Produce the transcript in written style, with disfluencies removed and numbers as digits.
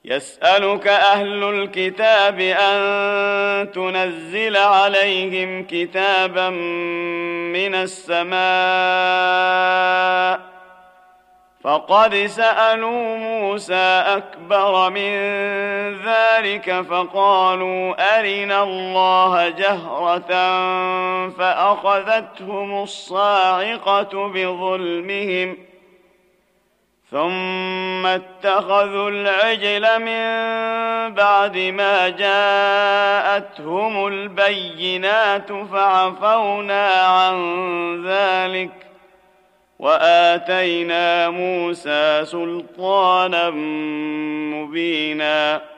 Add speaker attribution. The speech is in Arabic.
Speaker 1: يسألك أهل الكتاب أن تنزل عليهم كتابا من السماء فقد سألوا موسى أكبر من ذلك فقالوا أرنا الله جهرة فأخذتهم الصاعقة بظلمهم ثم اتخذوا العجل من بعد ما جاءتهم البينات فعفونا عن ذلك وآتينا موسى سلطانا مبينا